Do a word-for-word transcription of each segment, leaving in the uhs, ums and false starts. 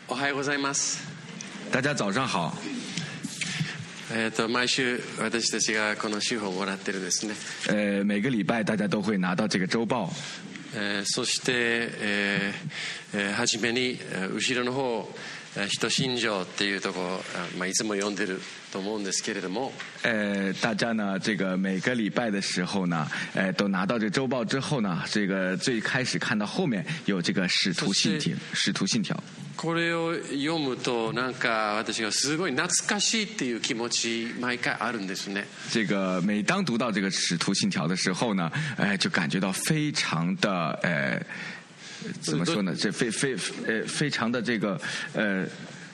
おはようございます。 大家早上好。 えー、と毎週私たちがこの週報をもらってるんですね。 呃，每个礼拜大家都会拿到这个周报。 えー、そして、えーえー、初めに後ろの方人信条っていうところ、まあ、いつも読んでると思うんですけれども、 呃，大家呢，这个每个礼拜的时候呢，呃，都拿到这周报之后呢，这个最开始看到后面有这个使徒信条，使徒信条。 これを読むとなんか私がすごい懐かしいっていう気持ち毎回あるんですね。 这个每当读到这个使徒信条的时候呢，呃，就感觉到非常的呃。怎么说呢？这非非呃非常的这个呃。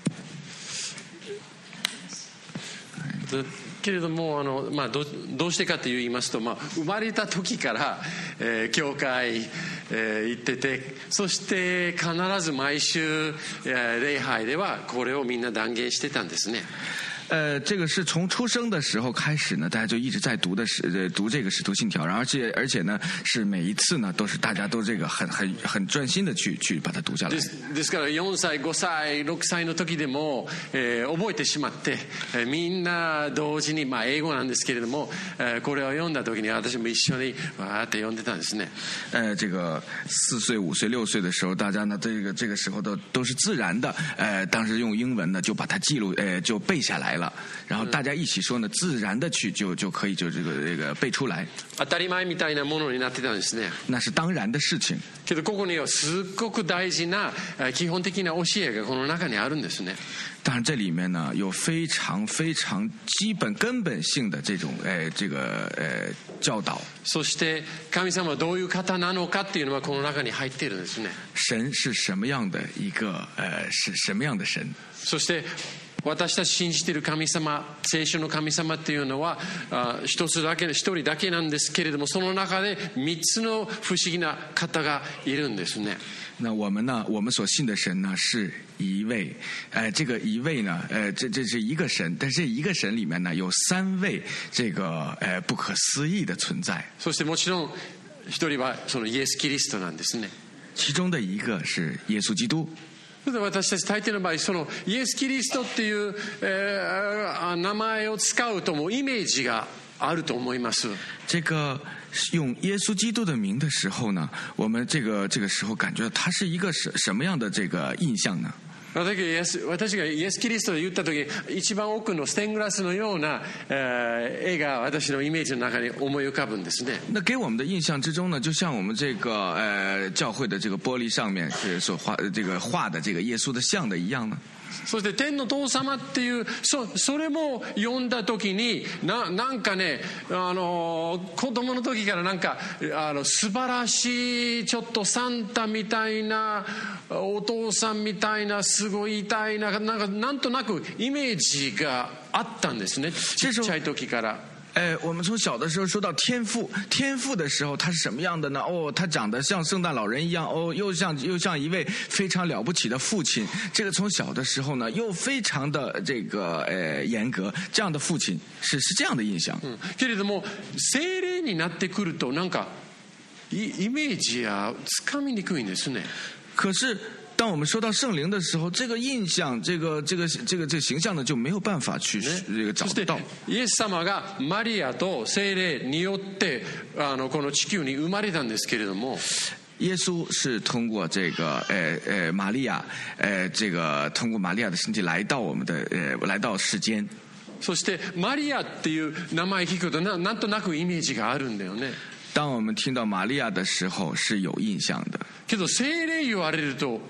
けれどもあの、まあ、ど, どうしてかと言いますと、まあ、生まれた時から、えー、教会、えー、行ってて、そして必ず毎週、えー、礼拝ではこれをみんな断言してたんですね。 呃，这个是从出生的时候开始呢，大家就一直在读的是呃读这个使徒信条，然后而且而且呢是每一次呢都是大家都这个很很很专心的去去把它读下来。 ですですからよんさい、ごさい、ろくさいの時でも、えー、覚えてしまって、えー、みんな同時に、まあ、英語なんですけれども、えー、これを読んだ時に私も一緒にわーって読んでたんですね。 呃，这个四岁、五岁、六岁的时候，大家呢这个这个时候都都是自然的，呃，当时用英文呢就把它记录，呃，就背下来了。然后大家一起说呢，自然的去就就可以就这个这个背出来。 当たり前みたいなものになってたんですね。 那是当然的事情。 けどここにはすごく大事な基本的な教えがこの中にあるんですね。 当然这里面呢有非常非常基本根本性的这种呃这个呃教导。 そして神様はどういう方なのかっていうのはこの中に入っているんですね。 神是什么样的一个呃是什么样的神？ そして私たち信じている神様、聖書の神様っていうのは一つだけ、一人だけなんですけれども、その中で三つの不思議な方がいるんですね。 那我们呢？我们所信的神呢是一位，呃，这个一位呢，呃，这这是一个神，但是这一个神里面呢有三位这个呃不可思议的存在。 そしてもちろん一人はそのイエス・キリストなんですね。 其中的一个是耶稣基督。 私たち大抵の場合そのイエス・キリストっていう、えー、名前を使うともイメージがあると思います。 这个用耶稣基督的名的时候呢，我们这个这个时候感觉到它是一个什什么样的这个印象呢？ 私がイエス・キリストで言った時、一番奥のステングラスのような、えー、絵が私のイメージの中に思い浮かぶんですね。 那给我们的印象之中呢，就像我们这个呃教会的这个玻璃上面是所画这个画的这个耶稣的像的一样呢。 そして天の父様っていう そ, それも読んだ時に な, なんかねあの子供の時からなんかあの素晴らしいちょっとサンタみたいなお父さんみたいなすごい痛いななんかなんとなくイメージがあったんですね。ちっちゃい時から。 哎，我们从小的时候说到天父，天父的时候他是什么样的呢？哦，他长得像圣诞老人一样，哦，又像又像一位非常了不起的父亲。这个从小的时候呢，又非常的这个呃严格，这样的父亲是是这样的印象。 嗯，けれども聖霊になってくるとなんかイメージやつかみにくいんですね。 可是。当我们说到圣灵的时候，这个印象，这个这个这个这个形象呢，就没有办法去这个找得到。 イエス様がマリアと聖霊によってあのこの地球に生まれたんですけれども。 耶稣是通过这个呃呃玛利亚呃这个通过玛利亚的身体来到我们的呃来到世間。 そしてマリアっていう名前聞くと な, なんとなくイメージがあるんだよね。 当我们听到玛利亚的时候是有印象的。 けど聖霊言われると。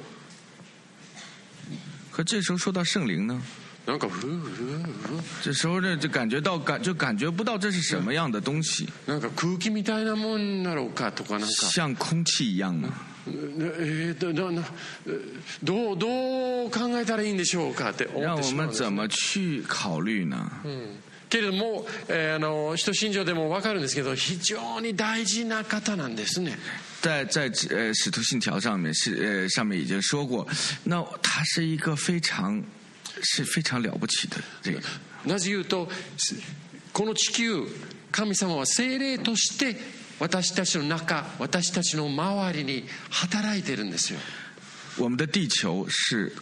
可这时候说到圣灵呢， なんかふふふ这时候呢就感觉到感就感觉不到这是什么样的东西。 なんか空気みたいなもんなのかとかなんか像空气一样吗？ えー、ど, ど, どう考えたらいいんでしょうかって思ってしまうんです。 让我们怎么去考虑呢？ うんけれども、えー、あの使徒信条でも分かるんですけど非常に大事な方なんですね。 在在呃使徒信条上面是呃上面已经说过，那他是一个非常是非常了不起的这个。 なぜ言うとこの地球神様は聖霊として私たちの中私たちの周りに働いているんですよ。 我们的地球是通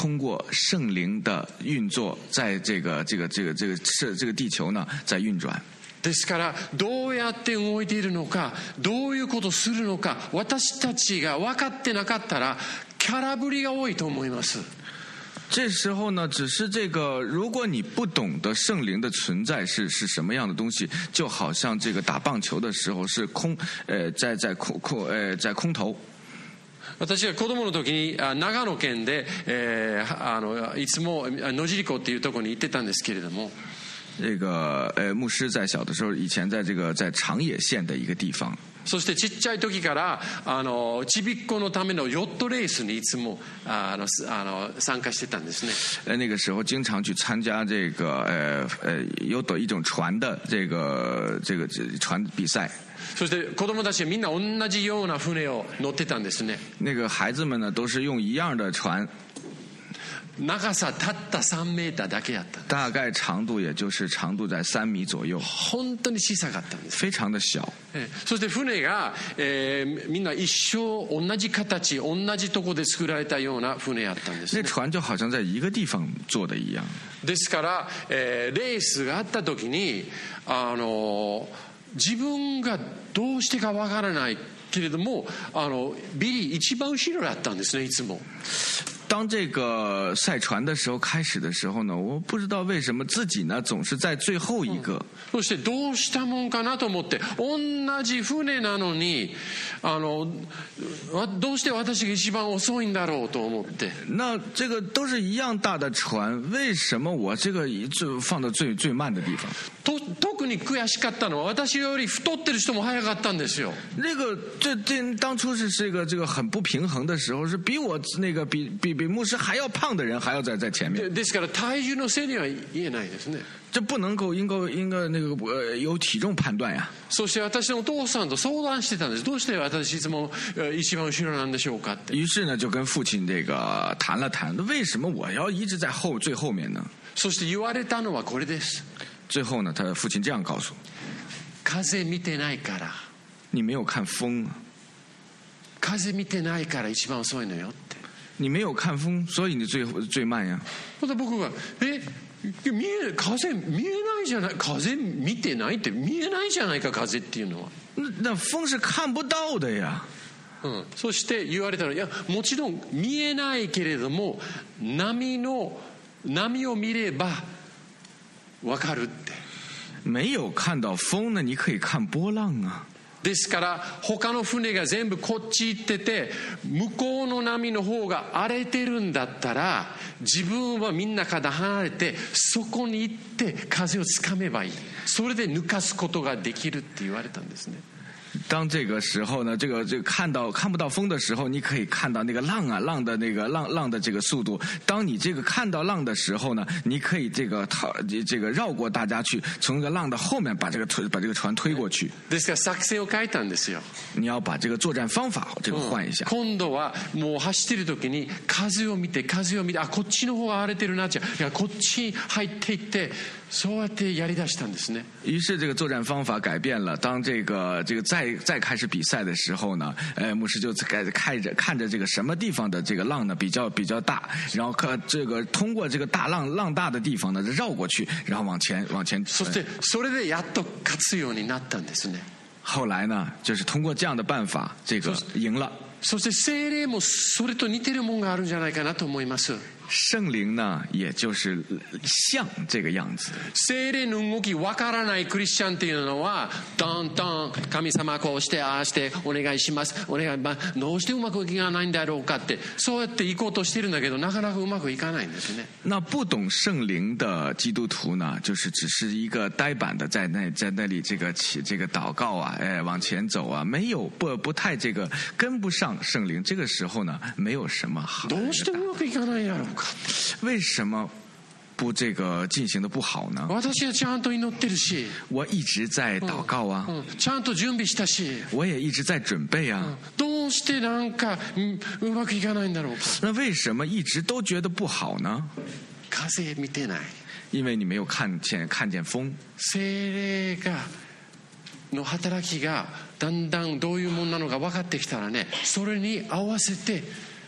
通过圣灵的运作，在这个这个这个这个这这个地球呢在运转。 ですからどうやって動いているのか、どういうことをするのか、私たちが分かってなかったら空振りが多いと思います。 这时候呢，只是这个，如果你不懂得圣灵的存在是是什么样的东西，就好像这个打棒球的时候是空，呃，在在空空呃在空投。 私が子供の時に長野県で、えー、あのいつも野尻湖っていうところに行ってたんですけれども。 这个呃，牧师在小的时候，以前在这个在长野县的一个地方。 そしてちっちゃい時からあのちびっこのためのヨットレースにいつもあのあの参加してたんですね。 呃，那个时候经常去参加这个呃呃有的一种船的这个这个船比赛。 そして子供たちはみんな同じような船を乗ってたんですね。 那个孩子们呢，都是用一样的船。 長さたったさんメーターだけやった。 大概长度也就是长度在三米左右。 本当に小さかったんです。 非常的小。 そして船が、えー、みんな一生同じ形、同じとこで作られたような船やったんです、ね。 那船就好像在一个地方做的一样。 ですから、えー、レースがあった時にあの自分がどうしてかわからないけれども、あのビリー一番後ろだったんですね、いつも。 当这个赛船的时候开始的时候呢，我不知道为什么自己呢总是在最后一个。 そしてどうしたもんかなと思って、同じ船なのにあのどうして私が一番遅いんだろうと思って。 那这个都是一样大的船，为什么我这个最放到最最慢的地方？ と特に悔しかったのは私より太ってる人も早かったんですよ。 那个这这当初是这个这个很不平衡的时候，是比我那个比比比牧师还要胖的人还要在在前面。 ですから体重のせいには言えないですね。 这不能够应该应该那个呃有体重判断呀。 そして私のお父さんと相談してたんです。どうして私いつも一番後ろなんでしょうかって。 于是呢，就跟父親這個談了談，為什麼我要一直在後最後面呢？ そして言われたのはこれです。 最後呢，他的父親這樣告訴： 風見てないから。 你沒有看風。 風見てないから一番遅いのよって。 你沒有看風，所以你最最慢呀。 また僕がえ。見え風見えないじゃない、風見てないって見えないじゃないか風っていうのは。 那風是看不到的呀。 うん、そして言われたの、いやもちろん見えないけれども波の波を見ればわかるって。 没有看到風呢，你可以看波浪啊。 ですから他の船が全部こっち行ってて向こうの波の方が荒れてるんだったら自分はみんなから離れてそこに行って風をつかめばいい。それで抜かすことができるって言われたんですね。 当这个时候呢，这个这个看到看不到风的时候，你可以看到那个浪啊浪的那个浪浪的这个速度。当你这个看到浪的时候呢，你可以这个逃这个绕过大家去，从这个浪的后面把这个推把这个船推过去。 ですから作戦を変えたんですよ。 你要把这个作战方法这个换一下。 今度はもう走ってる時に風を見て風を見て、あこっちの方が荒れてるなっちゃう、いやこっちに入っていって。そうやってやりだしたんですね。 于是这个作战方法改变了。当这个这个再再开始比赛的时候呢，呃，牧师就开看着看着这个什么地方的这个浪呢比较比较大，然后看这个通过这个大浪浪大的地方呢绕过去，然后往前往前。 そしてそれでやっと勝つようになったんですね。 后来呢，就是通过这样的办法，这个赢了。 そして聖霊もそれと似てるもんがあるんじゃないかなと思います。 聖靈呢，也就是像這個樣子。 聖霊の動きわからないクリスチャンっていうのは、だんだん神様こうしてああしてお願いします、お願い、まあ、どうしてうまくいかないんだろうかって、そうやって行こうとしてるんだけど、なかなかうまくいかないんですね。 那不懂聖靈的基督徒呢，就是只是一個呆板的在那在那裡這個起這個禱告啊，哎，往前走啊，沒有不不太這個跟不上聖靈。這個時候呢，沒有什麼好。 どうしてうまくいかないんやろう。 為什麼不這個進行的不好呢？ 私はちゃんと祈ってるし， 我一直在禱告啊， 嗯嗯、ちゃんと準備したし， 我也一直在準備啊。 嗯、どうしてなんか、嗯、うまくいかないんだろうか。 那為什麼一直都覺得不好呢？ 風見てない。 因為你沒有看見看見風。 聖霊がの働きがだんだんどういうものなのか分かってきたらね、それに合わせて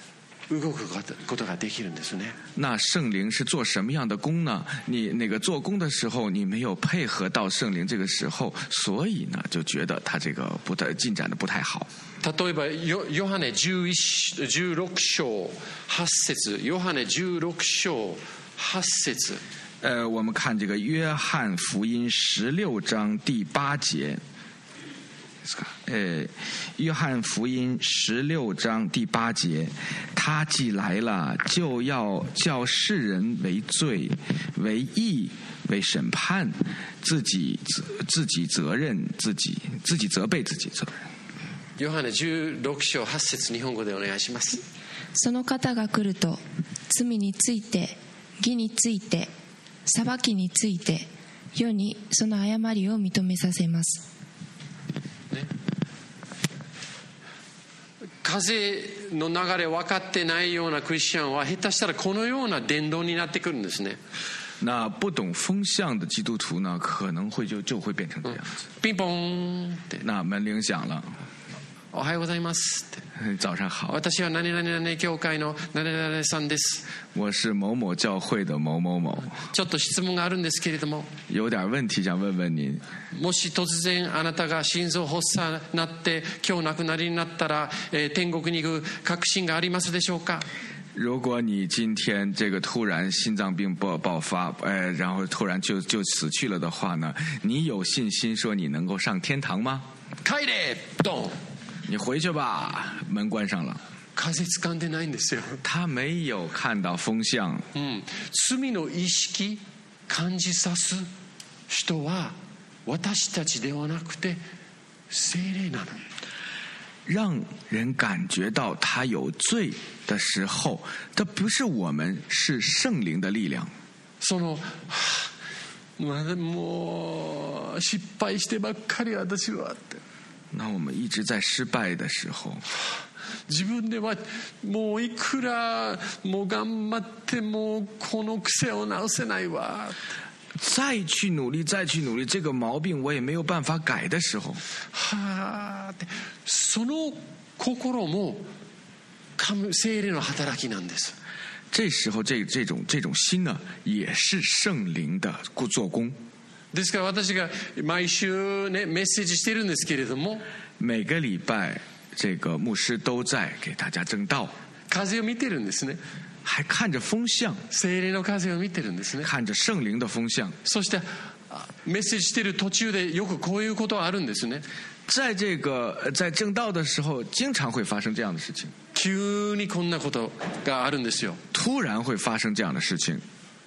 動くことができるんですね。 那圣灵是做什么样的工呢？你那个做工的时候，你没有配合到圣灵这个时候，所以呢，就觉得他这个不太进展的不太好。 例えばヨヨハネじゅうろく章はち節、ヨハネじゅうろく章はち節。 呃，我们看这个约翰福音十六章第八节。呃，约翰福音十六章第八节，他既来了，就要叫世人为罪、为义、为审判，自己自己责任自己，自己责备自己责任。 ヨハネじゅうろく章はち節、日本語でお願いします。 その方が来ると、罪について、義について、裁きについて、世にその誤りを認めさせます。 風の流れ分かってないようなクリスチャンは下手したらこのような伝道になってくるんですね。 那不懂风向的基督徒呢，可能会就就会变成这样子。 ピンポンって。 那门铃响了。 おはようございますって。 早上好。 私は何々々教会の何々々さんです。 我是某某教会的某某某。 ちょっと質問があるんですけれども。 有点问题想问问您。 もし突然あなたが心臓発作になって今日亡くなりになったら、えー、天国に行く確信がありますでしょうか？ 如果你今天这个突然心脏病爆爆发，呃，然后突然就就死去了的话呢，你有信心说你能够上天堂吗？ 帰れ！ドン！ 你回去吧，门关上了。 風掴んでないんですよ。 他没有看到风向。 うん、罪の意識感じさす人は私たちではなくて聖霊なの。 让人感觉到他有罪的时候，这不是我们，是圣灵的力量。 そのまだもう失敗してばっかり私はって。 那我们一直在失败的时候， 自分ではもういくらもう頑張ってもこの癖を直せないわ。 再去努力，再去努力，这个毛病我也没有办法改的时候， はあ、その心も聖霊の働きなんです。 这时候这这种这种心呢，也是圣灵的做工。 ですから私が毎週ねメッセージしてるんですけれども、 每个礼拜这个牧师都在给大家正道， 風を見てるんですね。 还看着风向， 聖霊の風を見てるんですね。 看着聖靈的風向。 そしてメッセージしてる途中でよくこういうことがあるんですね。 在这个在正道的时候，经常会发生这样的事情。 急にこんなことがあるんですよ。 突然会发生这样的事情。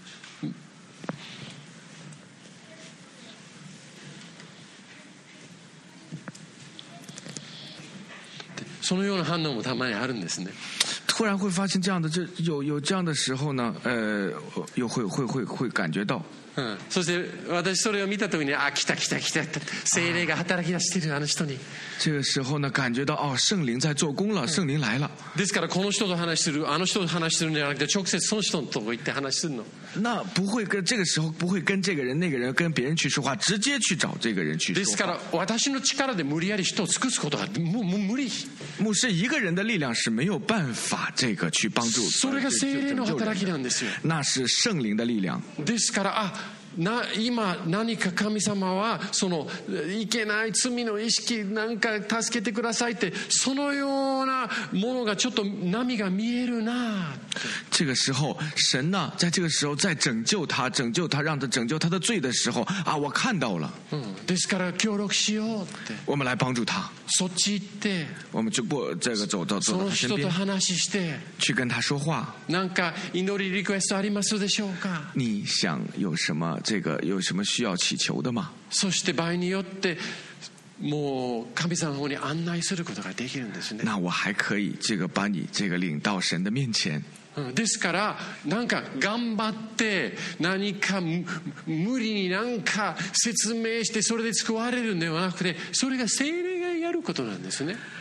そのような反応もたまにあるんですね。 突然会发现这样的，这有有这样的时候呢，呃，又会会会会感觉到。 うん、そして私それを見た時にあ来た来た来た聖霊が働き出しているあの人に。 这个时候呢，感觉到哦，圣灵在做工了，圣灵来了。 ですからこの人と話するあの人と話するんじゃなくて直接その人のとこ行って話するの。 那不会跟这个时候不会跟这个人那个人跟别人去说话，直接去找这个人去说话。 ですから私の力で無理やり人を尽くすことがもう無理。 牧师一个人的力量是没有办法这个去帮助。 それが聖霊の働きなんですよ。 那是圣灵的力量。 ですからあ。な今何か神様はそのいけない罪の意識なんか助けてくださいってそのようなものがちょっと波が見えるな。 这个时候神呢在这个时候在拯救他拯救他让他拯救他的罪的时候啊我看到了、 うん、ですから協力しようって我们来帮助他。 そっち行って我们就不这个走到走到他身边その人と話して去跟他说話。 なんか祈りリクエストありますでしょうか。 你想有什么这个有什么需要祈求的吗？ そして場合によってもう神様の方に案内することができるんですね。 那我还可以这个把你这个领到神的面前。 ですからなんか頑張って何か無理になんか説明してそれで救われるんではなくてそれが聖霊がやることなんですね。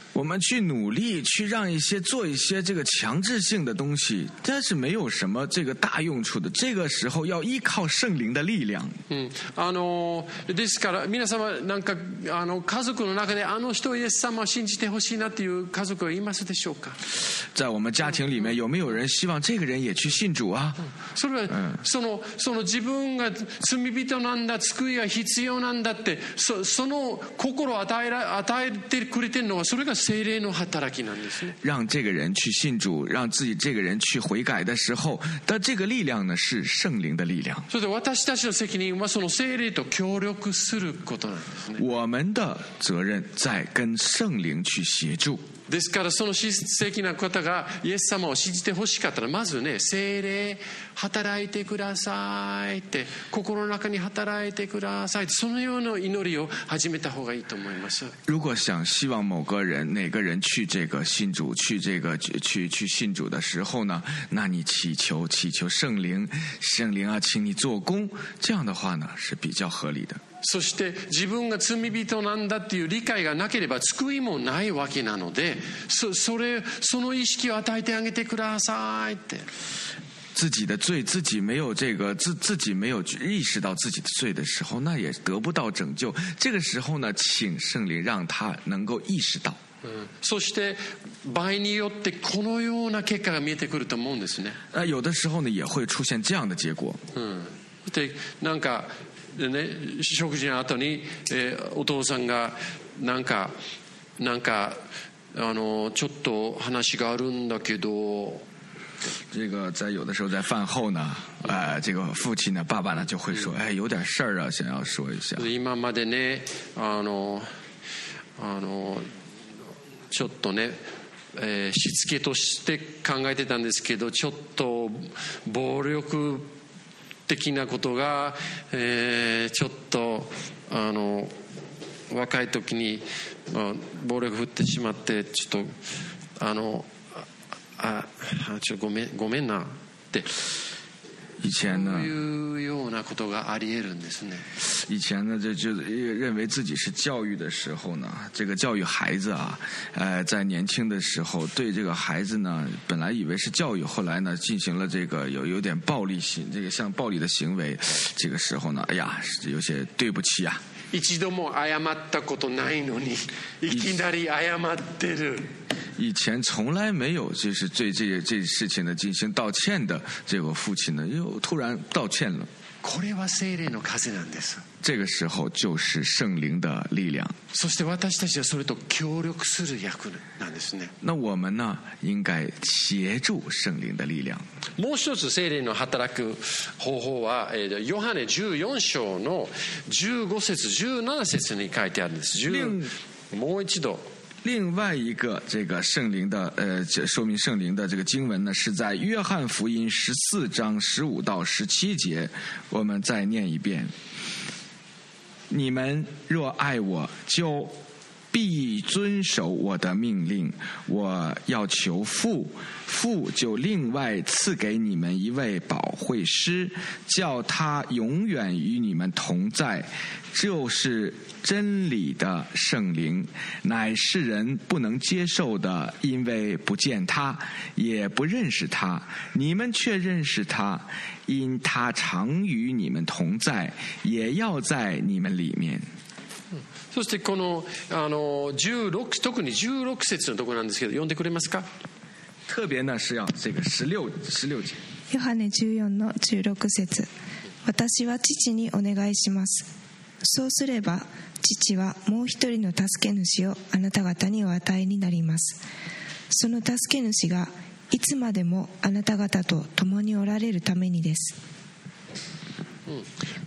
我们去努力去让一些做一些这个強制性的東西，但是没有什么这个大用处的。这个时候要依靠聖靈的力量。 うん、あのですから皆様なんかあの家族の中であの人イエス様を信じてほしいなっていう家族はいますでしょうか？ 在我们家庭里面有没有人希望这个人也去信主啊？ それは、そのその自分が罪人なんだ、救いが必要なんだって、そその心を与えら与えてくれてるのはそれが聖霊の働きなんですね。 让这个人去信主，让自己这个人去悔改的时候，但这个力量呢是聖靈的力量。 それで私たちの責任はその聖霊と協力することなんですね。 我们的责任在跟聖靈去協助。 ですからその親戚な方がイエス様を信じてほしかったらまずね、聖霊働いてくださいって、心の中に働いてくださいって、そのような祈りを始めた方がいいと思います。 如果想希望某个人哪个人去这个信主去这个去去信主的时候呢，那你祈求祈求聖靈，聖靈啊請你做工，这样的话呢是比较合理的。 そして自分が罪人なんだっていう理解がなければ救いもないわけなので、そ, それその意識を与えてあげてくださいって。 自己的罪，自己没有这个自自己没有意识到自己的罪的时候，那也得不到拯救。这个时候呢，请聖靈讓他能夠意識到。 うん、そして場合によってこのような結果が見えてくると思うんですね。 呃，有的时候呢也会出現這樣的結果。 うん、でなんかでね、食事の後に、えー、お父さんがなんかなんかあのちょっと話があるんだけど。 这个在有的时候在饭后呢，呃，这个父亲呢，爸爸呢就会说，哎，有点事儿啊，想要说一下。 今までね、あのあのちょっとね、えー、しつけとして考えてたんですけど、ちょっと暴力的なことが、えー、ちょっとあの若い時に、まあ、暴力振ってしまってちょっとあのあちょっとごめんごめんなって以前呢， そういうようなことがあり得るんですね。 以前呢，就就认为自己是教育的时候呢，这个教育孩子啊，呃，在年轻的时候对这个孩子呢，本来以为是教育，后来呢，进行了这个有有点暴力行，这个像暴力的行为，这个时候呢，哎呀，有些对不起啊。 一度も謝ったことないのにいきなり謝ってる。 以前从来没有就是对这个这事情呢进行道歉的这个父亲呢，又突然道歉了。 これは聖霊の風なんです。 这个时候就是聖靈的力量。 そして私たちはそれと協力する役なんですね。 那我们呢，应该協助聖靈的力量。 もう一つ聖霊の働く方法は、えー、ヨハネじゅうよん章のじゅうご節じゅうなな節に書いてあるんです。もう一度。 另外一个这个聖靈的呃說明聖靈的這個經文呢，是在約翰福音十四章十五到十七節，我們再念一遍。你們若愛我，就必遵守我的命令。我要求父，父就另外賜給你們一位保惠師，叫他永遠與你們同在，就是真理的聖靈，乃世人不能接受的，因為不見他，也不認識他。你們卻認識他，因他常與你們同在，也要在你們裡面。 そしてこのあのじゅうろく特にじゅうろく節のところなんですけど、読んでくれますか？ 特別呢是要这个十六十六節。 ヨハネじゅうよんのじゅうろく節。私は父にお願いします。そうすれば父はもう一人の助け主をあなた方にお与えになります。その助け主がいつまでもあなた方と共におられるためにです。 うん、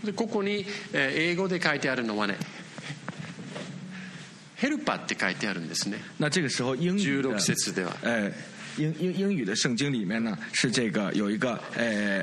でここに、えー、英語で書いてあるのはね、ヘルパーって書いてあるんですね。 那这个时候英语的じゅうろく節では、 呃英英英语的圣经里面呢，是这个有一个呃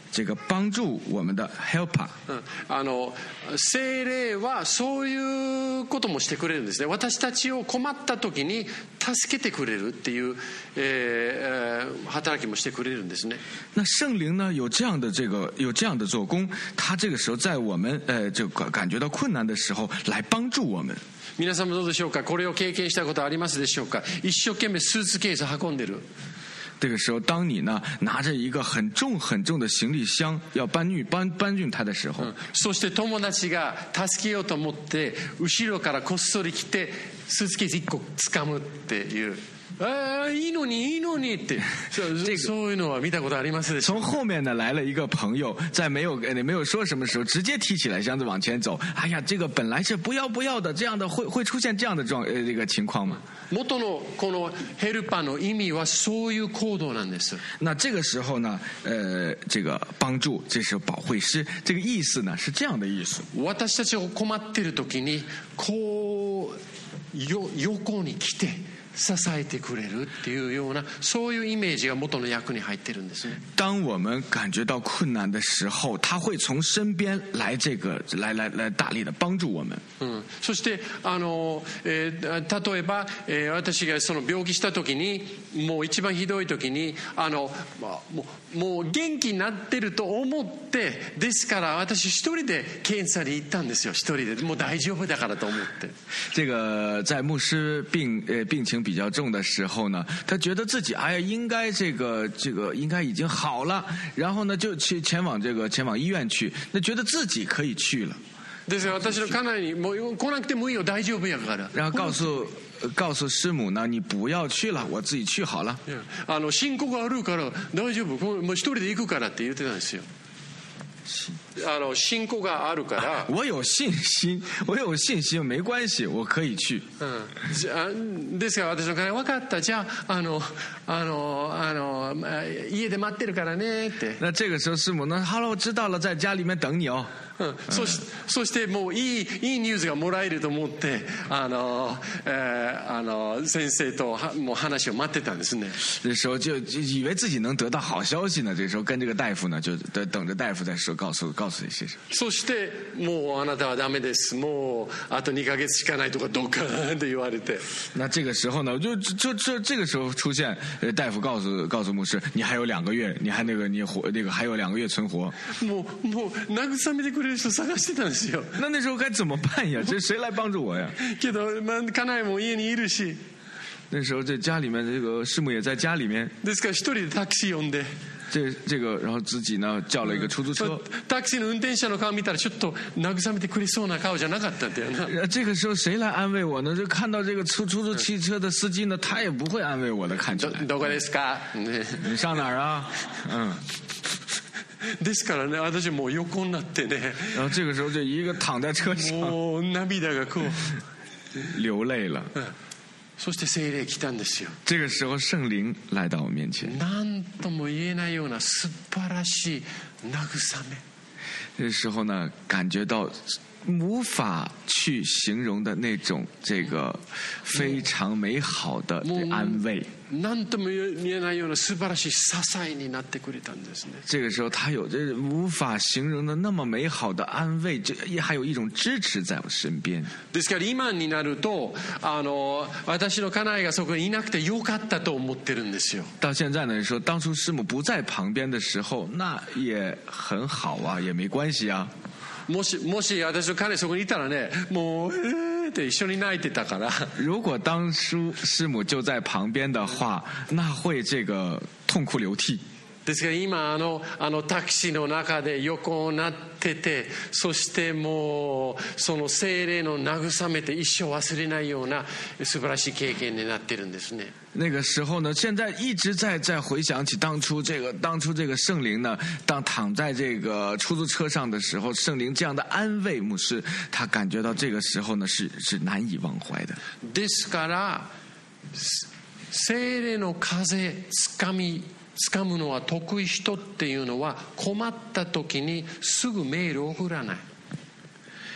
这个帮助我们的 helper。 うん、あの聖霊はそういうこともしてくれるんですね。私たちを困った時に助けてくれるっていう、えー、働きもしてくれるんですね。 那圣灵呢有这样的这个有这样的做工，他这个时候在我们呃这个感觉到困难的时候来帮助我们。 皆さんもどうでしょうか。これを経験したことありますでしょうか。一生懸命スーツケース運んでる。 这个时候，当你呢拿着一个很重很重的行李箱要搬运搬搬运它的时候， うん、そして友達が助けようと思って後ろからこっそり来てスーツケース一個掴むっていう。ああいいのにいいのにってそういうのは見たことありますでしょ。 从后面呢来了一个朋友，在没有没有说什么时候，直接提起来箱子往前走。哎呀，这个本来是不要不要的，这样的会会出现这样的状呃这个情况吗？ 元のこのヘルパーの意味はそういう行動なんです。 那这个时候呢，呃，这个帮助，这是保惠师，这个意思呢是这样的意思。 私たちが困っている時にこうよ横に来て。支えてくれるっていうようなそういうイメージが元の役に入ってるんですね。 当我们感觉到困难的时候，他会从身边来这个来来来大力的帮助我们。 うん、そしてあの、えー、例えば、えー、私がその病気した時にもう一番ひどい時にあのもう、もう元気になってると思ってですから私一人で検査に行ったんですよ。一人でもう大丈夫だからと思って。 这个在牧师病呃病情比较重的时候呢，他觉得自己哎呀应该这个这个应该已经好了，然后呢就去前往这个前往医院去，那觉得自己可以去了。 ですから私の家内にもう来なくてもいいよ大丈夫やから。 然后告诉告诉师母呢，你不要去了，我自己去好了。 あの信仰があるから大丈夫、もう一人で行くからって言ってたんですよ。あの信仰があるから。 我有信心，我有信心，没关系，我可以去。 うん、じゃですから私の家内分かったじゃああのあのあの家で待ってるからねって。 那这个时候师母呢，好了，我知道了，在家里面等你哦。 うん、そしそしてもういいいいニュースがもらえると思ってあの、えー、あの先生とはもう話を待ってたんですね。 这时候就就以为自己能得到好消息呢，这时候跟这个大夫呢就等等着大夫再说，告诉告诉先生。 そしてもうあなたはダメです、もうあとにかげつしかないとかどうかって言われて。 那这个时候呢，就就就这个时候出现，大夫告诉告诉牧师，你还有两个月，你还那个你活那个还有两个月存活。 もうもう慰めてくれる人探してたんですよ。 那那时候该怎么办呀？这谁来帮助我呀？ けどまあ家内も家にいるし。 那时候这家里面这个师母也在家里面。 ですから一人でタクシー呼んで。 这这个，然后自己呢叫了一个出租车。 タクシーの運転手の顔見たらちょっと慰めてくれそうな顔じゃなかったんだよな。 这个时候谁来安慰我呢？就看到这个出出租汽车的司机呢，他也不会安慰我的，看起来。 どこですか？ 你上哪儿啊？嗯。 ですからね、私もう横になってね。 然后这个时候就一个躺在车上。 もう涙がこう流泪了。 そして聖霊来たんですよ。 这个时候圣灵来到我面前。 何とも言えないような素晴らしい慰め。 这个时候呢，感觉到无法去形容的那种这个非常美好的安慰。 何とも言えないような素晴らしい支えになってくれたんですね。 这个时候他有这无法形容的那么美好的安慰，这也还有一种支持在我身边。 ですから今になるとあの私の家内がそこにいなくてよかったと思ってるんですよ。 到现在呢，说当初师母不在旁边的时候，那也很好啊，也没关系啊。 もしもし私の家内そこにいたらね、もうえーって一緒に泣いてたから。 如果当初师母就在旁边的话，那会这个痛哭流涕。 ですから今あのあのタクシーの中で横になってて、そしてもうその聖霊の慰めて一生忘れないような素晴らしい経験になってるんですね。 那个时候呢，现在一直在在回想起当初这个当初这个圣灵呢，当躺在这个出租车上的时候，圣灵这样的安慰牧师，他感觉到这个时候呢是是难以忘怀的。 ですから聖霊の風つかみ掴むのは得意人っていうのは困った時にすぐメールを送らない。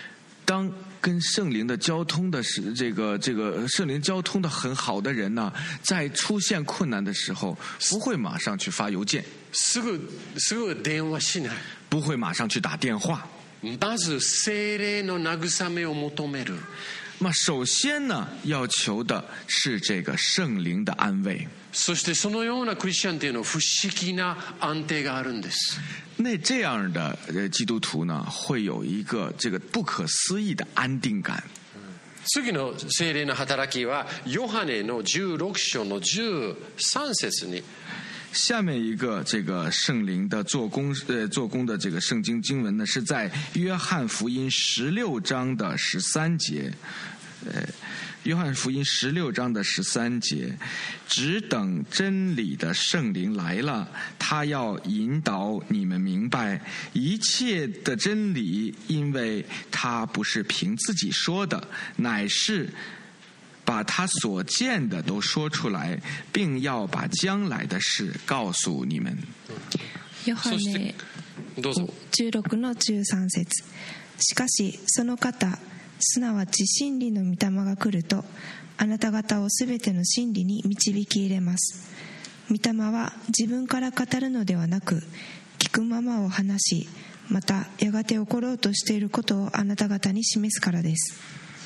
当跟圣灵的交通的是这个这个圣灵交通的很好的人呢，在出现困难的时候，不会马上去发邮件， すぐすぐ電話しない。 不会马上去打电话。 まず聖霊の慰めを求める。 那么首先呢，要求的是这个圣灵的安慰。 そしてそのようなクリスチャンというのは不思議な安定があるんです。 那这样的呃基督徒呢，会有一个这个不可思议的安定感。 次の聖霊の働きはヨハネのじゅうろく章のじゅうさん節に。 下面一个这个圣灵的做工呃做工的这个圣经经文呢，是在约翰福音十六章的十三节。呃，约翰福音十六章的十三节，只等真理的圣灵来了，他要引导你们明白一切的真理，因为他不是凭自己说的，乃是把他所见的都说出来，并要把将来的事告诉你们。 ヨハネじゅうろくのじゅうさん節。しかしその方すなわち真理の御霊が来ると、あなた方をすべての真理に導き入れます。御霊は自分から語るのではなく、聞くままを話し、またやがて起ころうとしていることをあなた方に示すからです。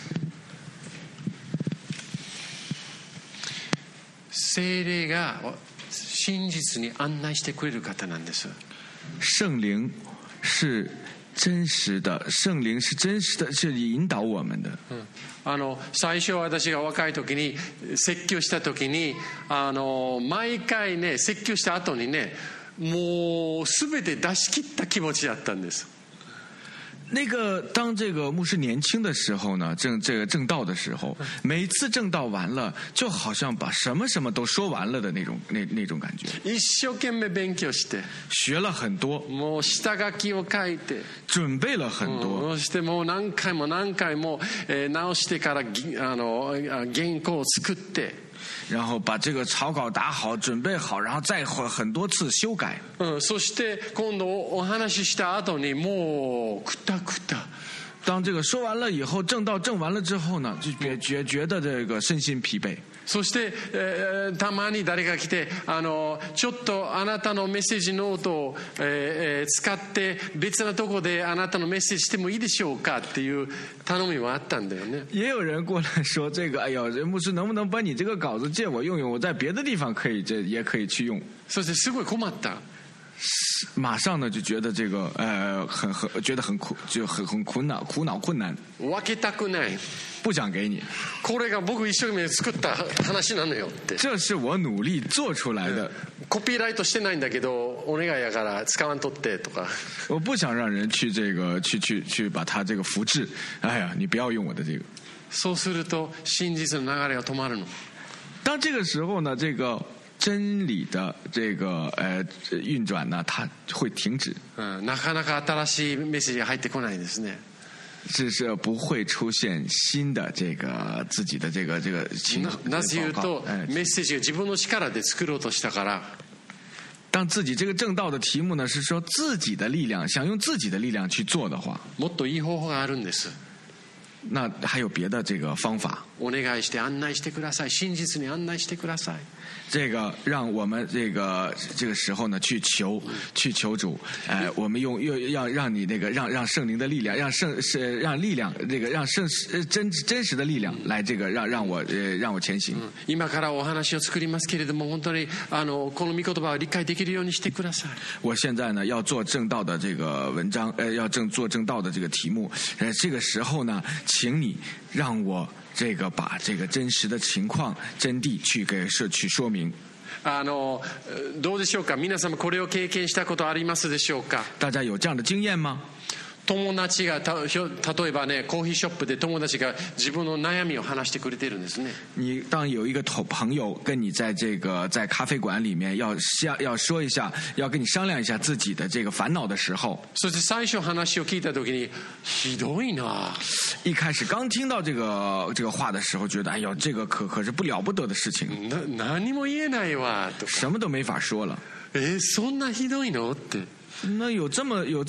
聖霊が真実に案内してくれる方なんです。 聖靈是真实的，圣灵是真实的，是引導我们的。 うん、あの最初私が若い時に説教した時に、あの毎回ね説教した後にね、もう全て出し切った気持ちだったんです。 那个当这个牧师年轻的时候呢，正这个正道的时候，每一次正道完了，就好像把什么什么都说完了的那种那那种感觉。 一生懸命勉強して、 学了很多， もう下書きを書いて、 準備了很多。 そしてもう何回も何回も、えー、直してからあの原稿を作って。 然后把这个草稿打好，准备好，然后再很多次修改。 嗯，そして今度お話しした後にもうくたくた。 当这个说完了以后，正道正完了之后呢，就觉觉觉得这个身心疲惫。 そして、えー、たまに誰が来て、あのちょっとあなたのメッセージノートを、えー、使って別なとこであなたのメッセージしてもいいでしょうかっていう頼みもあったんだよね。 也有人过来说这个，哎呦，牧师能不能把你这个稿子借我用用？我在别的地方可以这也可以去用。 そしてすごい困った。 马上呢就觉得这个呃很很觉得很苦，就很很苦恼苦恼困难。 分けたくない。 不想给你。 これが僕一生懸命作った話なのよって。 这是我努力做出来的。 コピーライトしてないんだけどお願いやから使わんとってとか。 我不想让人去这个去去去把它这个复制。哎呀，你不要用我的这个。 そうすると真実の流れが止まるの。 当这个时候呢，这个真理的这个呃运转呢，它会停止。 嗯，なかなか新しいメッセージが入ってこないですね。 是是不会出现新的这个自己的这个这个情ななぜ言うと、メッセージが自分の力で作ろうとしたから。 当自己这个正道的題目呢是说自己的力量，想用自己的力量去做的话， もっといい方法があるんです。 那还有別的这个方法。 お願いして案内してください。真実に案内してください。 这个让我们这个这个时候呢去求去求主，哎、呃，我们用又要让你那个让让圣灵的力量，让圣是让力量这个让圣真真实的力量来这个让让我呃让我前行。 今からお話を作りますけれども、本当にあのこの御言葉を理解できるようにしてください。 我现在呢要做正道的这个文章，呃，要正做正道的这个题目，呃，这个时候呢，请你让我。这个把这个真实的情况真谛去给社去说明。 あのどうでしょうか。皆様これを経験したことありますでしょうか。 大家有这样的经验吗？ 友達がた例えばねコーヒーショップで友達が自分の悩みを話してくれてるんですね。 你当有一个朋友跟你在这个在咖啡馆里面要要说一下，要跟你商量一下自己的这个烦恼的时候， そして最初話を聞いた時にひどいな。 一开始刚听到这个这个话的时候，觉得哎呦，这个可可是不了不得的事情。 な何も言えないわと。 什么都没法说了。 えそんなひどいのって。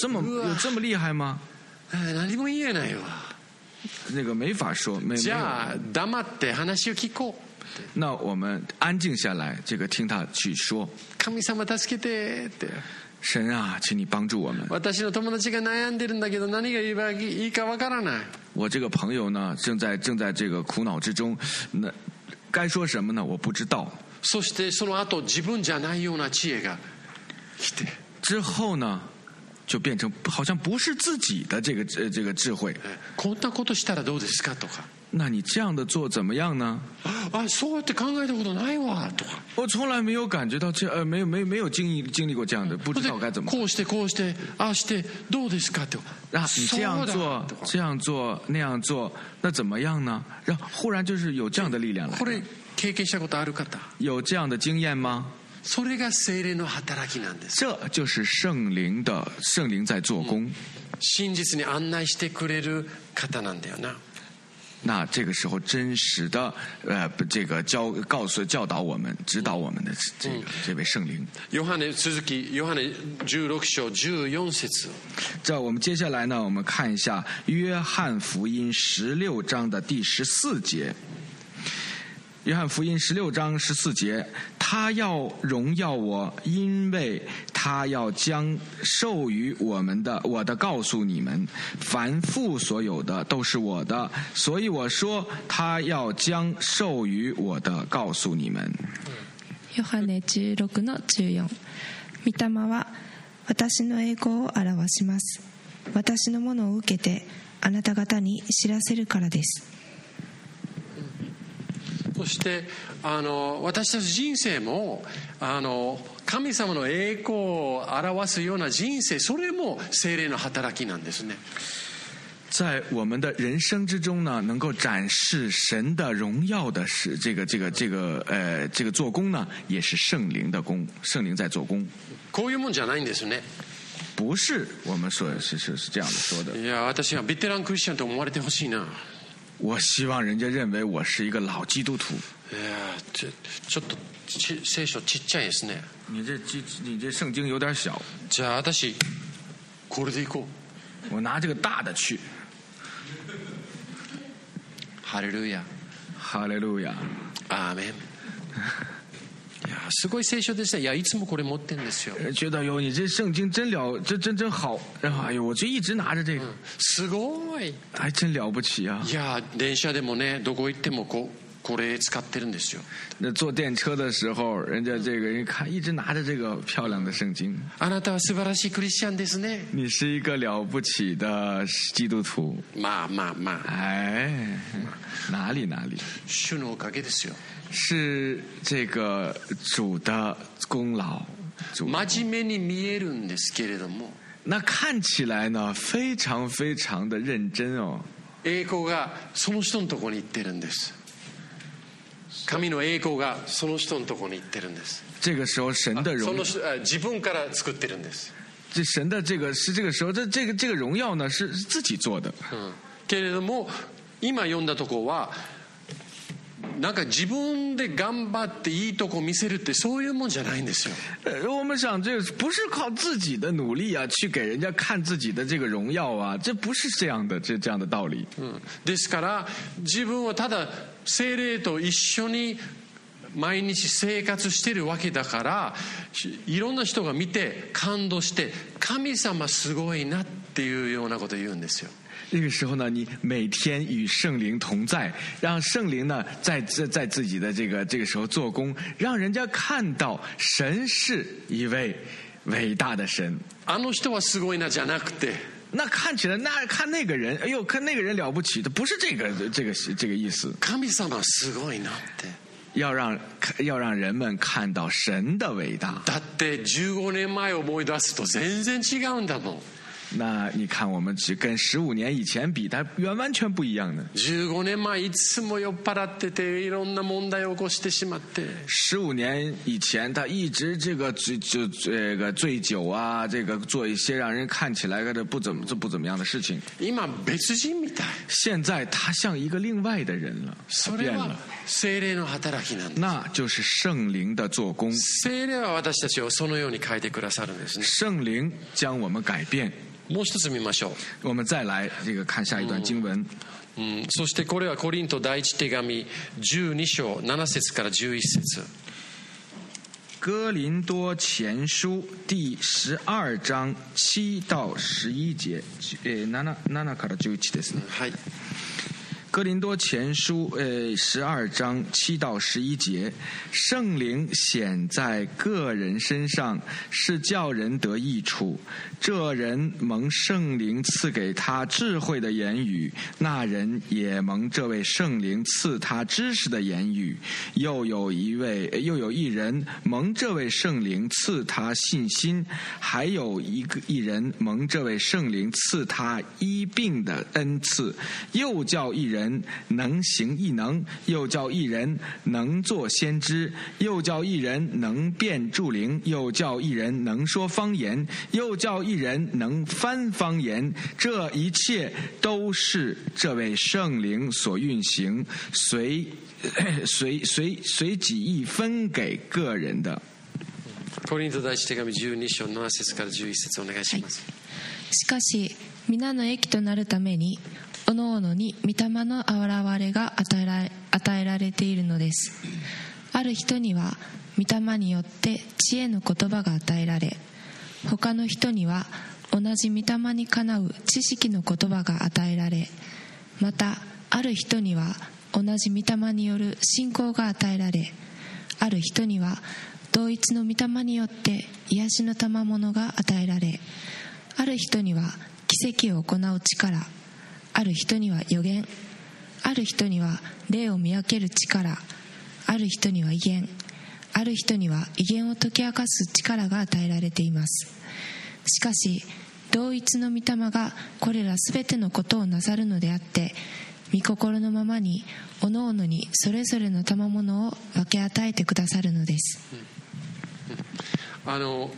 那有这么有这么有这么厉害吗？ 何も言えないわ。 那个没法说，没じゃあ黙って話を聞こう。 那我们安静下来，这个听他去说。 神様助けてって。 神啊，请你帮助我们。 私の友達が悩んでるんだけど何が言えばいいかわからない。 我这个朋友呢，正在正在这个苦恼之中，那该说什么呢？我不知道。 そしてその後自分じゃないような知恵が来て。 之后呢？就变成好像不是自己的这个呃这个智慧。 こんなことしたらどうですかとか。 那你这样的做怎么样呢？ あ、そうやって考えたことないわとか。 我从来没有感觉到这呃没有没有没有经历经历过这样的，不知道该怎么。 こうしてこうしてああしてどうですかと。 啊，你这样做这样做那样做，那怎么样呢？然后忽然就是有这样的力量来。 これ経験したことある方。 有这样的经验吗？ それが聖霊の働きなんです。 这就是圣灵的圣灵在做工。 真実に案内してくれる方なんだよな。 那这个时候真实的呃这个教告诉教导我们指导我们的这个、嗯、这位圣灵。 ヨハネ続きヨハネじゅうろく章じゅうよん節。 这我们接下来呢，我们看一下约翰福音十六章的第十四节。约翰福音十六章十四节，他要荣耀我，因为他要将授予我们的我的告诉你们，凡父所有的都是我的，所以我说他要将授予我的告诉你们。 ヨハネじゅうろくのじゅうよん。御霊は私の栄光を表します。私のものを受けてあなた方に知らせるからです。 そしてあの私たち人生もあの神様の栄光を表すような人生、それも聖霊の働きなんですね。 在我们的人生之中呢，能够展示神的荣耀的是这个这个这个呃这个做工呢，也是圣灵的工，圣灵在做工。 こういうもんじゃないんですね。 不是我们说是是是这样的说的。 いや私はベテランクリスチャンと思われてほしいな。 我希望人家认为我是一个老基督徒。 いやちょちょっと聖書ちっちゃいですね。 你这你这圣经有点小。 じゃあ私これでいこう。我拿这个大的去。 ハレルヤ。 ハレルヤ。 アーメン。いやすごい聖書でした。いやいつもこれ持ってるんですよ。 觉得哟，你这圣经真了，这真真好。然后哎呦，我就一直拿着这个。 すごい。 还真了不起啊！ いや電車でもね、どこ行ってもここれ使ってるんですよ。 那坐电车的时候，人家这个人看一直拿着这个漂亮的圣经。 あなたは素晴らしいクリスチャンですね。 你是一个了不起的基督徒。 まあまあまあ。 哎，哪里哪里。 主のおかげですよ。 是这个主的功劳。 真面目に見えるんですけれども。 那看起来呢，非常非常的认真哦。 栄光がその人のところに行ってるんです。神の栄光がその人のところに行ってるんです。 这个时候神的荣耀， その自分から作ってるんです。 这神的这个是这个时候，这这个这个荣耀呢是自己做的。 嗯。けれども今読んだところは。なんか自分で頑張っていいとこ見せるってそういうもんじゃないんですよ。 我们想这不是靠自己的努力啊，去给人家看自己的这个荣耀啊，这不是这样的这这样的道理。 嗯。ですから自分はただ聖霊と一緒に毎日生活してるわけだから、いろんな人が見て感動して神様すごいなっていうようなことを言うんですよ。 这个时候呢，你每天与圣灵同在，让圣灵呢在在在自己的这个这个时候做工，让人家看到神是一位伟大的神。 あの人はすごいなじゃなくて。 那看起来，那看那个人，哎呦，看那个人了不起的，不是这个这个这个意思。 神様すごいなって。 要让要让人们看到神的伟大。 だってじゅうごねんまえを思い出すと全然違うんだもん。 那你看，我们只跟十五年以前比，它完完全不一样的。 じゅうごねんまえいつも酔っ払ってていろんな問題を起こしてしまって。 十五年以前，他一直这个醉就这个醉酒啊，这个做一些让人看起来的不怎么这不怎么样的事情。 今別人みたい。 现在他像一个另外的人了，他变了。 聖霊の働きなんです。 那就是圣灵的做工。 聖霊は私たちをそのように変えてくださるんですね。 聖靈将我們改變。 もう一つ見ましょう。 我们再来这个看下一段经文。 うん、そしてこれはコリント第一手紙じゅうに章なな節からじゅういち節。 哥林多前书第十二章七到十一节，えー、七七から十一ですね。 はい。 哥林多前书呃十二章七到十一节，圣灵显在个人身上，是叫人得益处。这人蒙圣灵赐给他智慧的言语，那人也蒙这位圣灵赐他知识的言语。又有一位，又有一人蒙这位圣灵赐他信心，还有一个一人蒙这位圣灵赐他医病的恩赐，又叫一人能行异能，又叫一人能做先知，又叫一人能变诸灵，又叫一人能说方言，又叫一人能翻方言。这一切都是这位圣灵所运行，随随随随己意分给个人的。 コリント第一手紙じゅうに章なな節からじゅういち節お願いします。 はい、しかし皆の益となるためにおのおのに御霊の現れが与えられ、与えられているのです。ある人には御霊によって知恵の言葉が与えられ、他の人には同じ御霊にかなう知識の言葉が与えられ、またある人には同じ御霊による信仰が与えられ、ある人には同一の御霊によって癒しの賜物が与えられ、ある人には奇跡を行う力、ある人には預言、ある人には霊を見分ける力、ある人には異言、ある人には異言を解き明かす力が与えられています。しかし同一の御霊がこれらすべてのことをなさるのであって、御心のままにおのおのにそれぞれの賜物を分け与えてくださるのです。 あの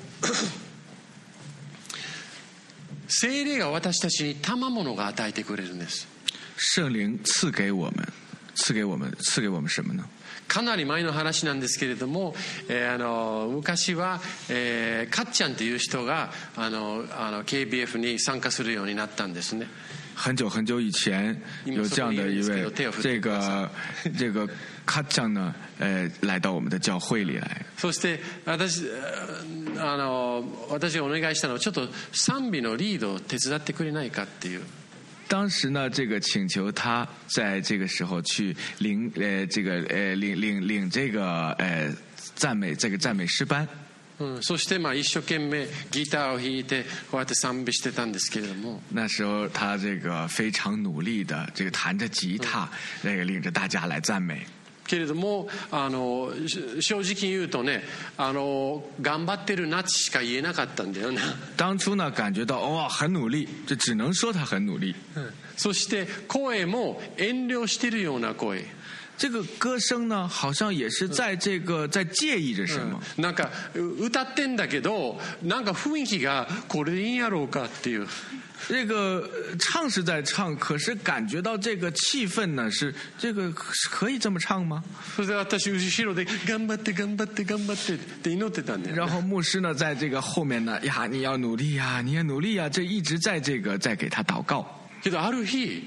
聖霊が私たちに賜物が与えてくれるんです。 聖靈賜給我們賜給我們賜給我們什麼呢？ かなり前の話なんですけれども、えー、あの昔は、えー、かっちゃんという人があのあの ケービーエフ に参加するようになったんですね。 很久很久以前有这样的一位这个这个卡ちゃん呢，呃，来到我们的教会里来。 そして私あの私がお願いしたのはちょっと賛美のリードを手伝ってくれないかっていう。 当时呢，这个请求他在这个时候去领呃这个呃领领领这个呃赞美这个赞美诗班。 うん、そしてまあ一生懸命ギターを弾いてこうやって賛美してたんですけれども。 那时候他这个非常努力的这个弹着吉他，那个领着大家来赞美。 けれどもあの正直言うとね、あの頑張ってるなしか言えなかったんだよね。 当初呢感觉到哇很努力，这只能说他很努力。 うん、そして声も遠慮してるような声。 这个歌声呢，好像也是在这个在介意着什么。 うん、なんか歌ってんだけど、なんか雰囲気がこれでいいんやろうかっていう。 这个唱是在唱，可是感觉到这个气氛呢，是这个可以这么唱吗？ それで私後ろで頑張って頑張って頑張ってって祈ってたんだよ。 然后牧师呢，在这个后面呢，呀，你要努力呀，你要努力呀，这一直在这个在给他祷告。 けどある日、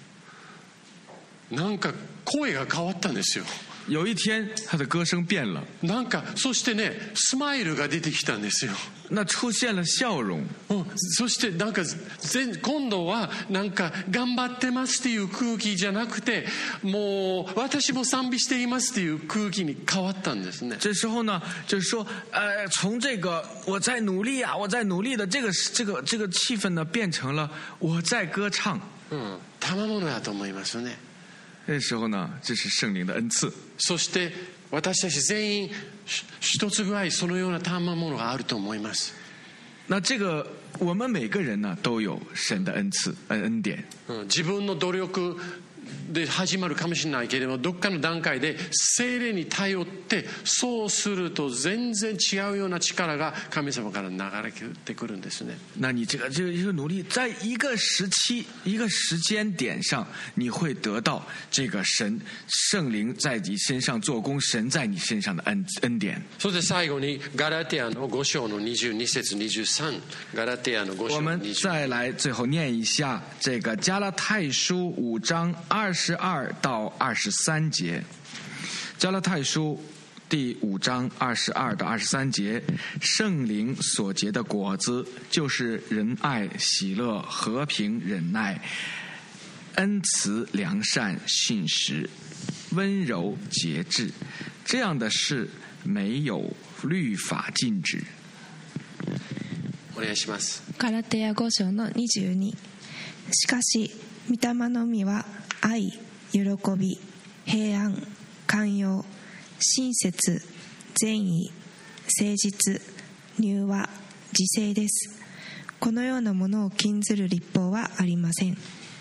なんか声が変わったんですよ。 有一天他的歌声变了， なんかそしてねスマイルが出てきたんですよ。 那出现了笑容。 うん、そしてなんか今度はなんか頑張ってますっていう空気じゃなくて、もう私も賛美していますっていう空気に変わったんですね。 这时候呢，就是说，呃，从这个我在努力啊，我在努力的这个这个这个气氛呢，变成了我在歌唱。 嗯、賜物だと思いますね。 那时候呢，这是圣灵的恩赐。 そして私たち全員一つぐらいそのような賜物があると思います。 那这个我们每个人呢都有神的恩赐恩恩典。 うん、自分の努力で始まるかもしれないけれども、どっかの段階で聖霊に頼って、そうすると全然違うような力が神様から流れてくるんですね。 那你这个这个一个努力，在一个时期、一个时间点上，你会得到这个神圣灵在你身上做工，神在你身上的恩恩典。 そして最後にガラテヤのご章のにじゅうに節にじゅうさん、ガラテヤのご章我们にじゅう。 再来最后念一下这个加拉太书五章二十二到二十三节。加拉太书第五章二十二到二十三节，圣灵所结的果子，就是仁爱、喜乐、和平、忍耐、恩慈、良善、信实、温柔、节制。这样的事没有律法禁止。 お願いします。 ガラテヤご章のにじゅうに。しかし御霊の実は愛、喜び、平安、寛容、親切、善意、誠実、柔和、自制です。このようなものを禁ずる律法はありません。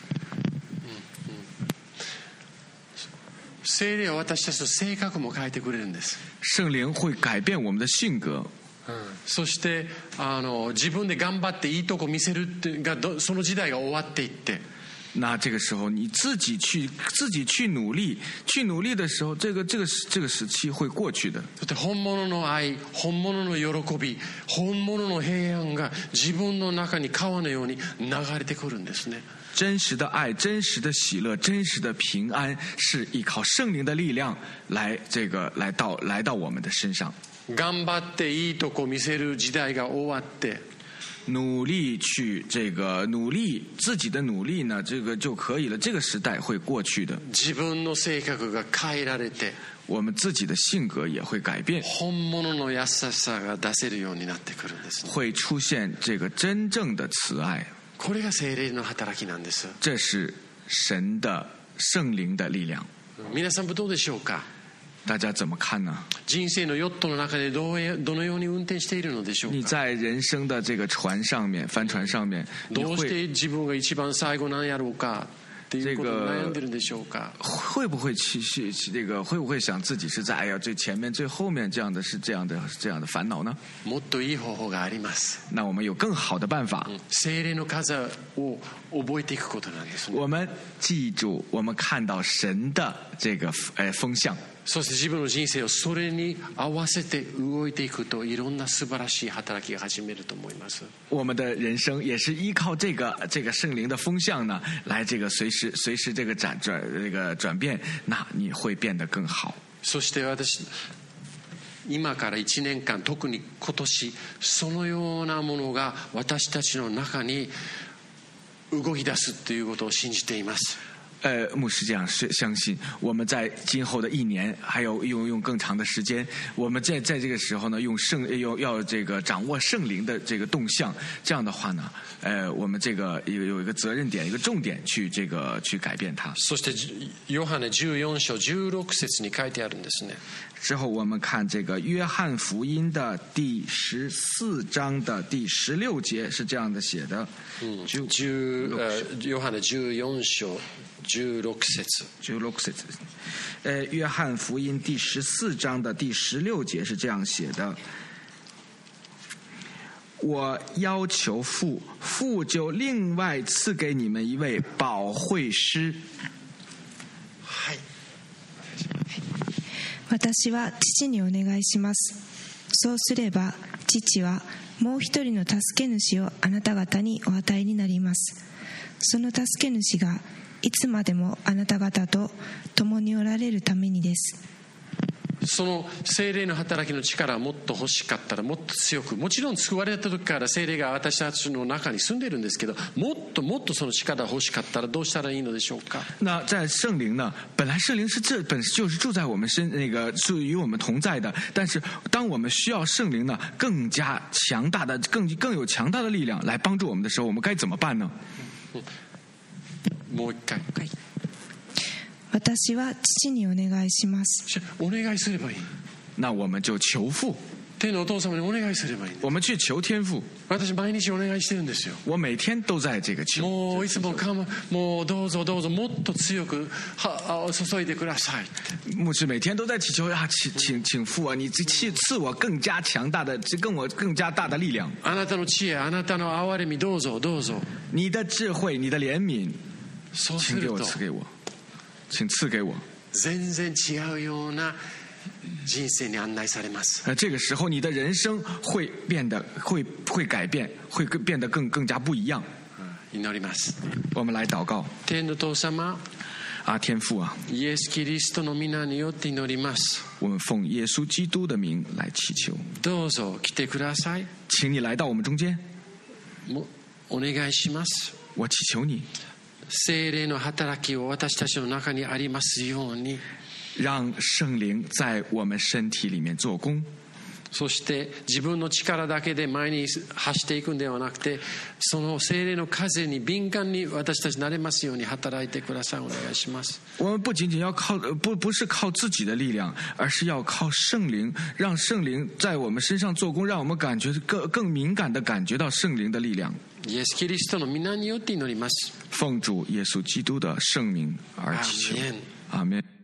聖霊は私たちの性格も変えてくれるんです。 圣灵会改变我们的性格。 そしてあの自分で頑張っていいとこ見せるっていうがどその時代が終わっていって。 那这个时候你自己去自己去努力去努力的时候，这个这个这个时期会过去的。 そして本物の愛、本物の喜び、本物の平安が自分の中に川のように流れてくるんですね。 真实的愛、真实的喜樂、真实的平安，是依靠聖靈的力量來這個來到來到我們的身上。 頑張っていいとこ見せる時代が終わって。 努力去这个努力自己的努力呢，这个就可以了。这个时代会过去的。 自分の性格が変えられて。 我们自己的性格也会改变。 本物の優しさが出せるようになってくるんですね。 会出現這個真正的慈愛。 これが聖靈の働きなんです。 這是神的聖靈的力量。 皆さんどうでしょうか。 大家怎麼看呢？ 人生のヨットの中でどうどのように運転しているのでしょうか。 你在人生的這個船上面、帆船上面， どうして自分が一番最後なんやろうかっていうことを悩んでるんでしょうか。 會不會去去這個會不會想自己是在哎呀最前面最後面這樣的是這樣的這樣的煩惱呢？ もっといい方法があります。 那我們有更好的辦法。 聖靈の風を覚えていくことなんですね。 我們記住，我們看到神的這個呃風向。 そして自分の人生をそれに合わせて動いていくと、いろんな素晴らしい働きが始めると思います。 我们的人生也是依靠这个这个聖靈的風向呢，來這個隨時隨時這個轉轉這個轉變，那你會變得更好。 そして私今からいちねんかん、特に今年そのようなものが私たちの中に動き出すということを信じています。 呃，牧师这样是相信，我们在今后的一年，还有用用更长的时间，我们在在这个时候呢，用圣要要这个掌握圣灵的这个动向，这样的话呢，呃，我们这个有有一个责任点，一个重点去这个去改变它。 そしてヨハネじゅうよん章じゅうろく節に書いてあるんですね。 之后我们看这个约翰福音的第十四章的第十六节是这样的写的。 嗯，十呃ヨハネじゅうよん章じゅうろく節。 十六節ですね。呃，约翰福音第十四章的第十六节是这样写的。我要求父，父就另外赐給你們一位保惠師。 はい。 私は父にお願いします。そうすれば父はもう一人の助け主をあなた方にお与えになります。その助け主がいつまでもあなた方と共におられるためにです。 その聖霊の働きの力はもっと欲しかったらもっと強く、もちろん救われた時から聖霊が私たちの中に住んでいるんですけど、もっともっとその力が欲しかったらどうしたらいいのでしょうか。 那在聖靈呢，本來聖靈是這本就是住在我們身那個是與我們同在的，但是當我們需要聖靈呢更加強大的更更有強大的力量來幫助我們的時候，我們該怎麼辦呢？ もう一回。 私は父にお願いします。 お願いすればいい。 那我們就求父。 天のお父様にお願いすればいいんです。 我们去求天父。 私毎日お願いしてるんですよ。 我每天都在这个求。 もういつもかもうどうぞどうぞもっと強くは注いでください。 牧师每天都在祈求啊，请请请父啊，你赐赐我更加强大的，更我更加大的力量。 あなたの知恵、あなたの憐れみどうぞどうぞ。 你的智慧，你的怜悯，请给我赐给我，请赐给我。 全然違うような人生に案内されます。 呃，这个时候你的人生会变得会会改变，会变得更更加不一样。 祈ります。 我们来祷告。 天の父様。 啊，天父啊！ イエス・キリストの皆によって祈ります。 我们奉耶稣基督的名来祈求。 どうぞ来てください。 请你来到我们中间。 もお願いします。 我祈求你。 聖霊の働きを私たちの中にありますように。 让圣灵在我们身体里面做工。 そして自分の力だけで前に走っていくんではなくて、その聖霊の風に敏感に私たちなれますように働いてください。お願いします。 我们不仅仅要靠不不是靠自己的力量，而是要靠圣灵，让圣灵在我们身上做工，让我们感觉更更敏感地感觉到圣灵的力量。 イエス・キリストの皆によって祈ります。 奉主耶稣基督的圣名而祈求。阿們。